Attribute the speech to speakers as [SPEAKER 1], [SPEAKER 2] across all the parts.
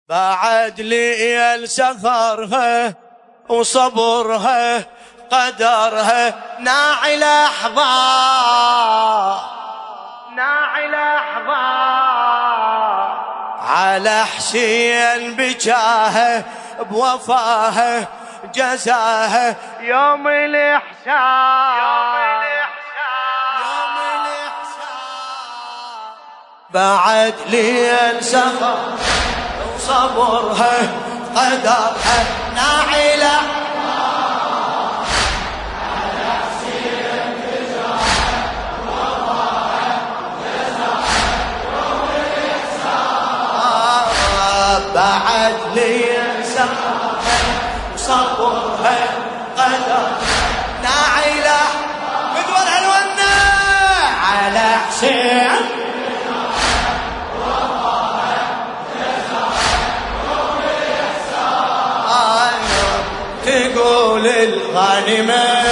[SPEAKER 1] بعد ليل سهرها وصبرها قدرها ناعي لحظة على حسين بجاها بوفاها جزاها يوم الإحسان بعد ليل سهر وصبرها قدرها ناعي لحظة بعد ليل سهرها وصبرها قدرها ناعي لحظة بدور هالونة على حسين تقول الغانمة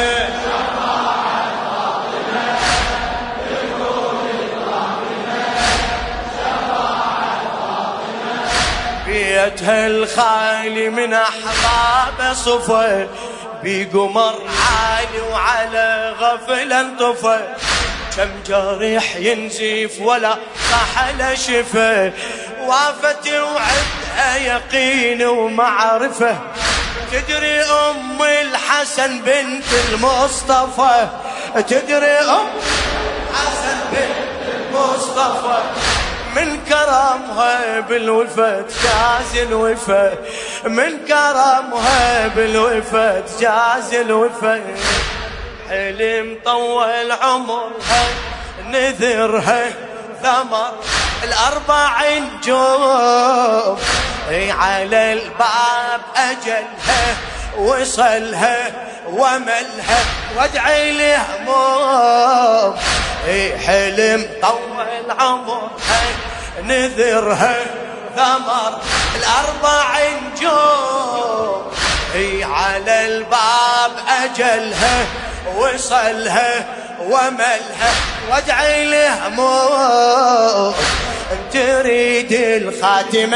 [SPEAKER 1] بيتها الخالي من أحباب صفا بقمر عالي وعلى غفلة انطفى كم جريح ينزف ولا صح له شفا وافت وعدها يقين ومعرفة تدري أم الحسن بنت المصطفى تدري أم الحسن بنت المصطفى من كرمها بالوفاة جاز الوفاة من كرمها بالوفاة جاز الوفاة حلم طول عمرها نذرها ثمر الأربع نجوم على الباب أجلها وصلها وملها وادعي لهموم حلم طول عمرها نذرها ثمر الأربع نجوم على الباب أجلها وصلها وملها وادعي لهموم تريد الخاتمة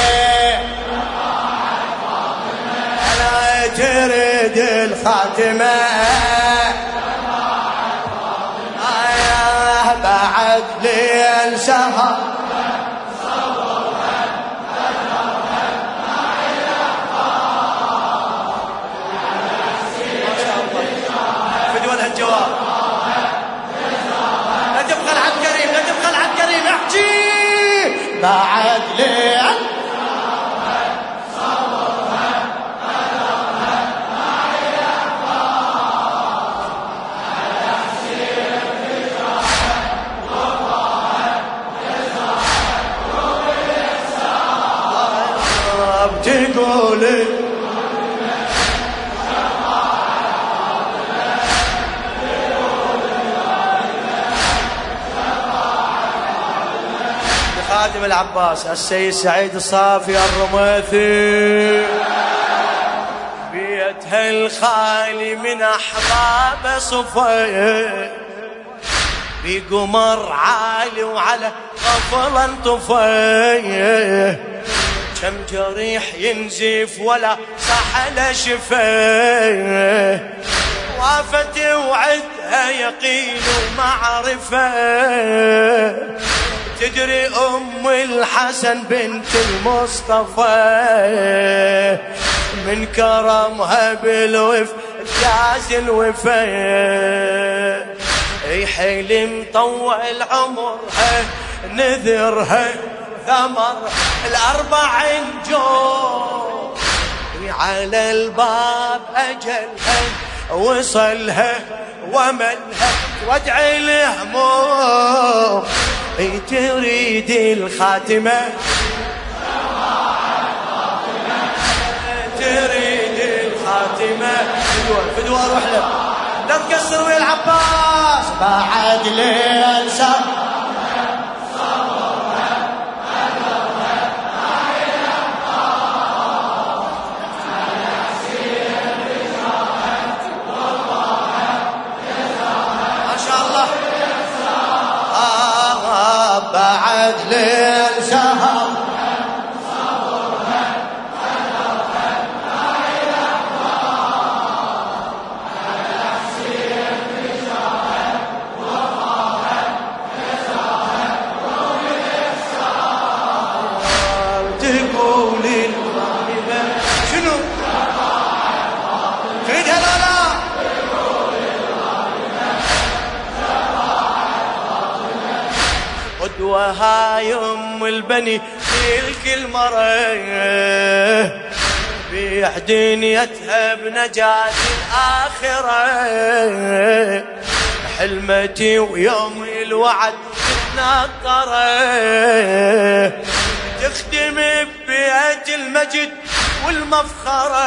[SPEAKER 1] أنا تريد الخاتمة بعد ليل سهر فدوى لها الجواب لا تبخل عن كريم لا تبخل عن كريم احكي بعد ليل تقول خادم العباس السيد سعيد الصافي الرميثي بيتها الخالي من أحباب صفا بقمر عالي وعلى غفلة انطفى كم جريح ينزف ولا صح له شفا وافت وعدها يقين ومعرفة تدري أم الحسن بنت المصطفى من كرمها بالوف جاز الوفا حلم طول عمرها نذرها ثمر الأربع نجوم على الباب أجلها وصلها وملها وادعي لهموم تريد الخاتمة تريد الخاتمة فدوى روح له لا تكسر ويا العباس بعد ليل سهر بعد ليل سهر تقول الغالبة شنو تريدها لا لا قدوة هاي أم البني كل مرة بيح دنيتها بنجاة الآخرة حلمتي ويوم الوعد تتنطره تخدم ببيت المجد والمفخرة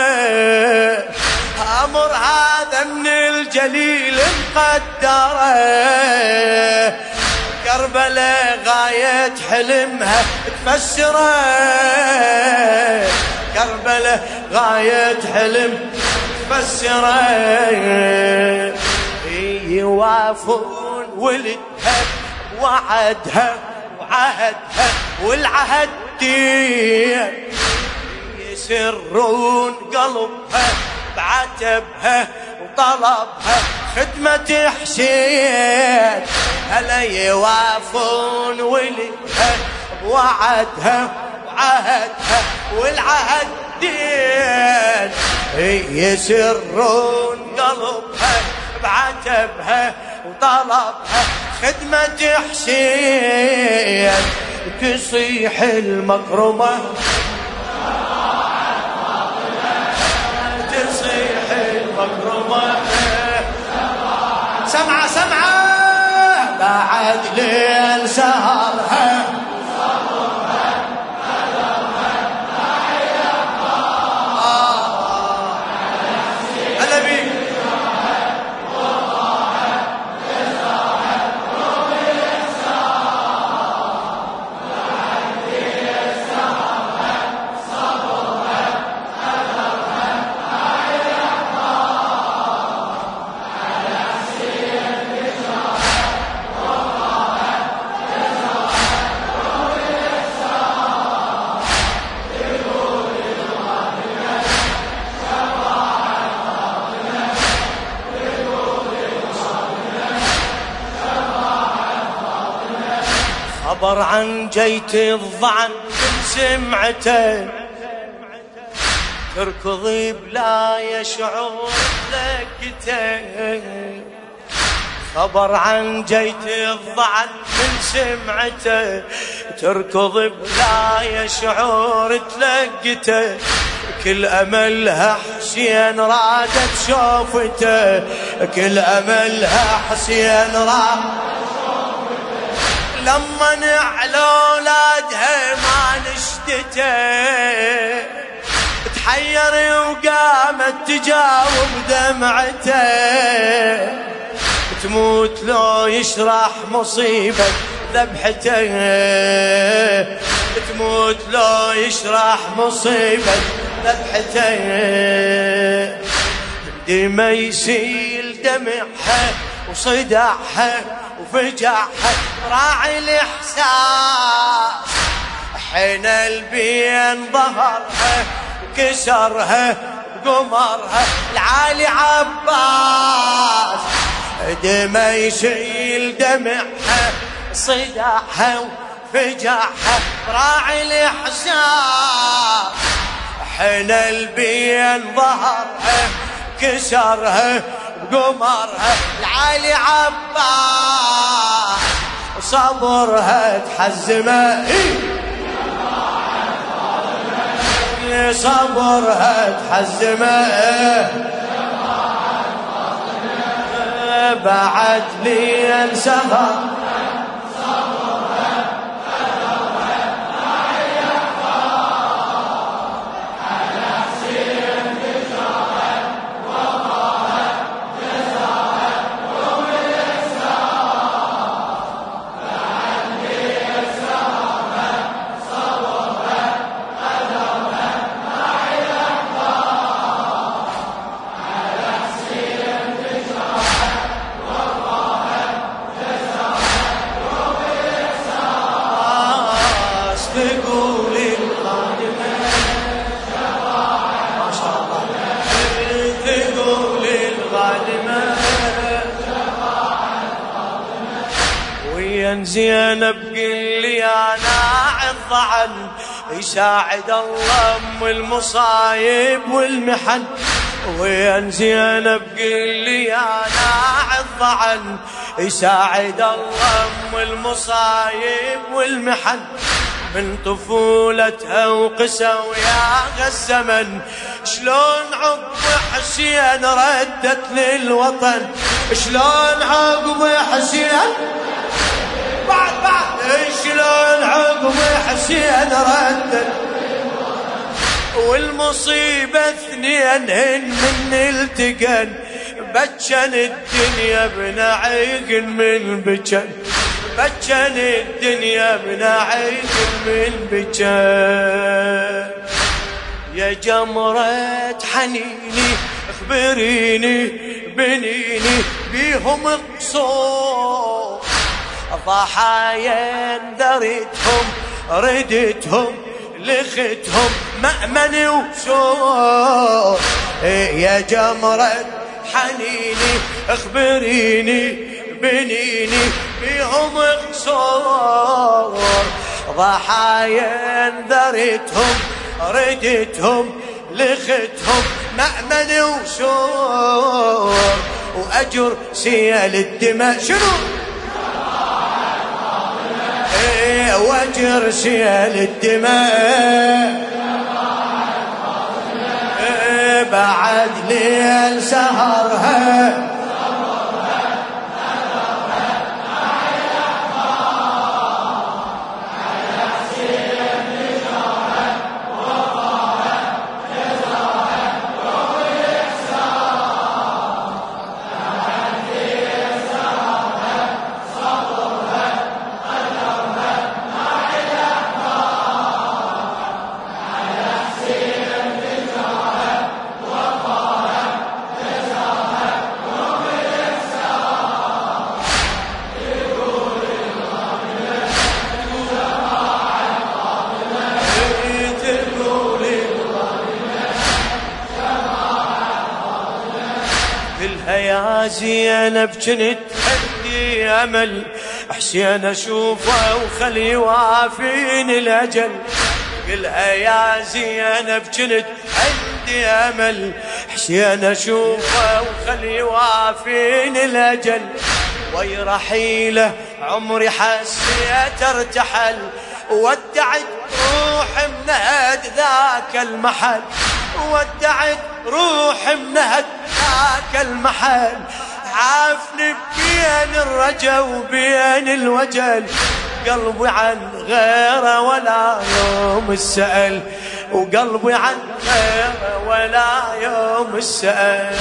[SPEAKER 1] أمر هذا من الجليل مقدره كربلاء غاية حلمها تفسره كربلاء غاية حلم تفسره يوافون ولدها وعدها وعهدها والعهد دين يسرون قلبها بعتبها وطلبها خدمة حسين هلا يوافون ولدها بوعدها وعهدها والعهد دين يسرون قلبها بعتبها وطلبها خدمة حسين تصيح المكرمة تصيح المكرمة سمعة سمعة بعد ليل سهرها خبر عن جيت الضعن سمعته تركض بلا يشعر لكته خبر عن جيت الضعن من سمعته تركض بلا يشعر تلقته كل أملها حسين رادت شوفته كل أملها حسين رادت لما نعلى اولادها ما نشتته تحير وقامت تجاوب دمعته تموت لو يشرح مصيبة ذبحته تموت لو يشرح مصيبة ذبحته دمى يسيل دمعها وصدعها وفجعها راعي الإحساس حين البين ظهرها وكسرها بقمرها العالي عباس دمى يشيل دمعها صدعها وفجعها راعي الإحساس حين البين ظهرها كسرها بقمرها العالي عباس صبرها تحزمه صبرها تحزمه بعد لي انسهر زينب قل لي انا عالضعن يساعد الله ام المصايب والمحن. وين زينب قل لي يا ناعي الضعن يساعد الله ام المصايب والمحن. من طفولتها وقسى وياها الزمن شلون عقب حسين ردت للوطن. شلون عقب حسين بعد شلون عقب حسين ردت. والمصيبة اثنينهن من التقن بجن الدنيا بنعيق من بجن. بجن الدنيا بنعيق من بجن. يا جمرة حنيني اخبريني بنيني بيهم قصور. ضحايا دريتهم ردتهم لختهم مأمن وسور. يا جمرة حنيني اخبريني بنيني بيهم قصور. ضحايا دريتهم ردتهم لختهم مأمن وسور. وأجر سيل الدماء شنو واجر سيل الدماء بعد ليل سهرها. يا زينب جنت عندي امل حسين اشوفه وخلي يوافيني الاجل. قلها يا زينب جنت عندي امل حسين اشوفه وخلي يوافيني الاجل. ويرحيله عمري حسيت ارتحل ودعت روح منهد ذاك المحل. ودعت روح منهد ذاك المحل. عافني بين الرجا وبين الوجل قلبي عن غيره ولا يوم السأل. وقلبي عن غيره ولا يوم السأل.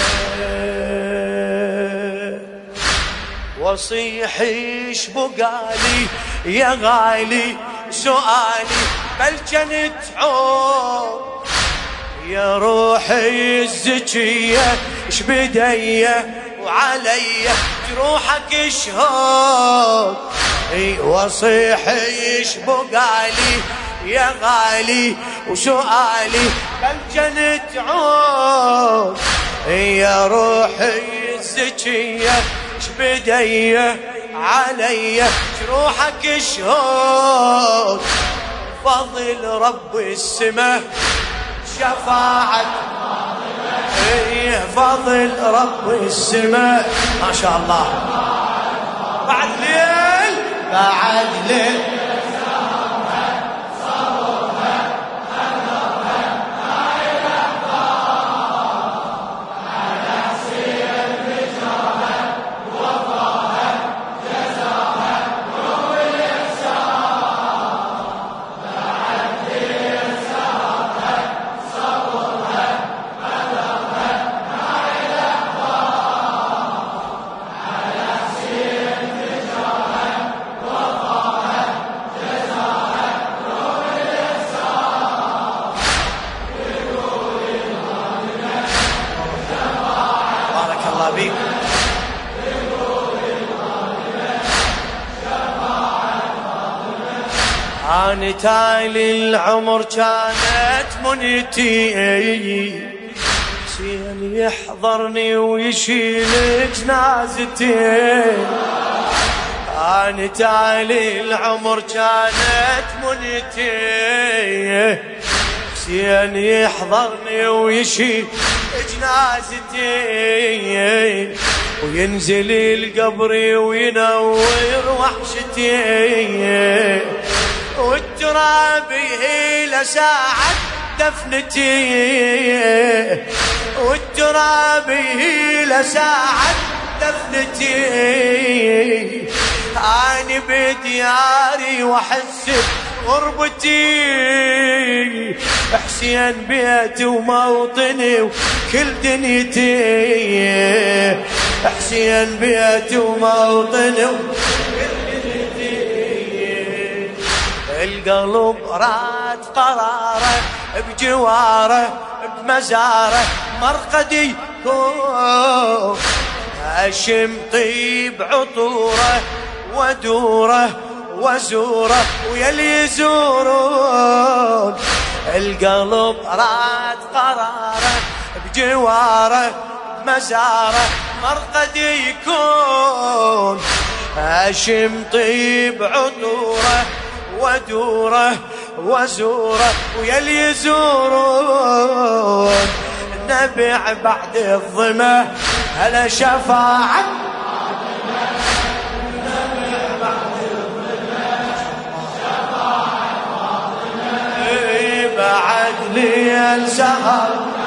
[SPEAKER 1] وصيح ايش بقالي يا غالي سؤالي بل جنت عود. يا روحي الزكية اش بدية وعلي جروحك شهود. وصيحي ايش بقالي يا غالي وسؤالي بل جنت عود. يا روحي الزكية اش بدية علي جروحك شهود. فضل رب السماء شفاعة فضل رب السماء ما شاء الله. بعد ليل بعد ليل بيك. أنا تالي العمر كانت منيتي حسين يحضرني ويشيل جنازتي. أنا تالي العمر كانت منيتي، حسين يحضرني ويشيل جنازتي، وينزل القبر وينور وحشتي، والتراب يهيل ساعة دفنتي، والتراب يهيل ساعة دفنتي. أنا بدياري وأحس بغربتي، حسين بيتي وموطني وكل دنيتي، حسين بيتي وموطني وكل دنيتي. القلب راد قراره بجواره بمزاره مرقدي يكون، أشم طيب عطوره ودوره وزوره ويلي يزورون. القلب راد قراره بجواره بمزاره مرقدي يكون، أشم طيب عطوره ودوره وزوره ويلي يزورون. نبع بعد الظما هلا شفاعة، نبع بعد الظما شفاعة، بعد ليل سهر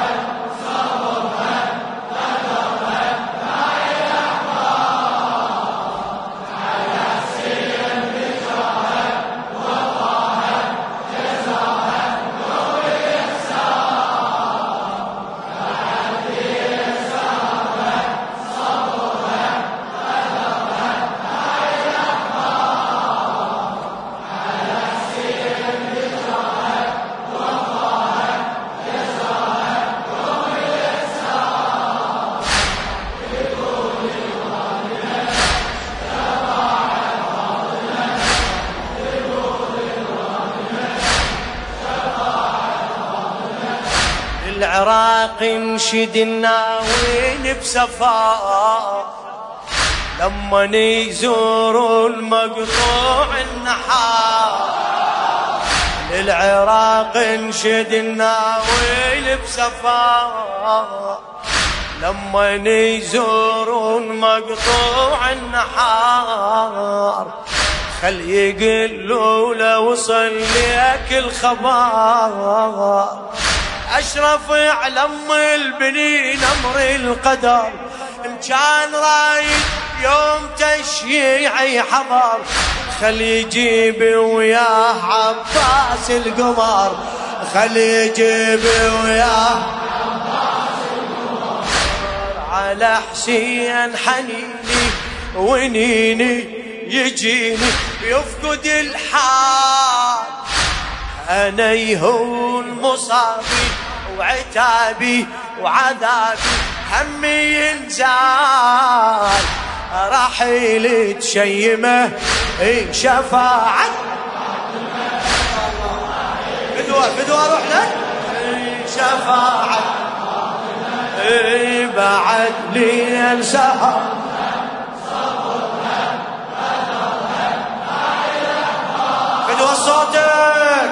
[SPEAKER 1] العراق انشد الناوين بسفار، لما يزوروا المقطوع النحار. للعراق انشد الناوين بسفار، لما يزوروا المقطوع النحار. خل يقلوا لو وصل ليك الخبر، أشرف علم البنين أمر القدر. إن كان رايد يوم تشييعي حضر، خل يجيب وياه عباس القمر، خل يجيب وياه عباس القمر. على حسين حنيني ونيني يجيني يفقد الحال، أنا يهون مصابي وعتابي وعذابي همي ينزال. رحيل تشيمه شفاعة، بدوى روح لك شفاعة، بعد ليل سهر بدوى صوتك.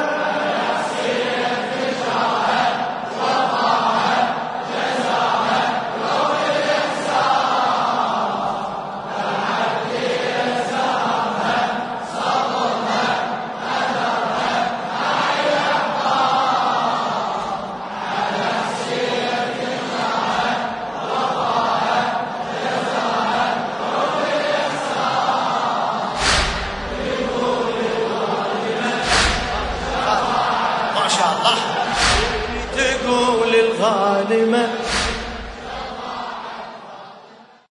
[SPEAKER 1] تقول الغانمة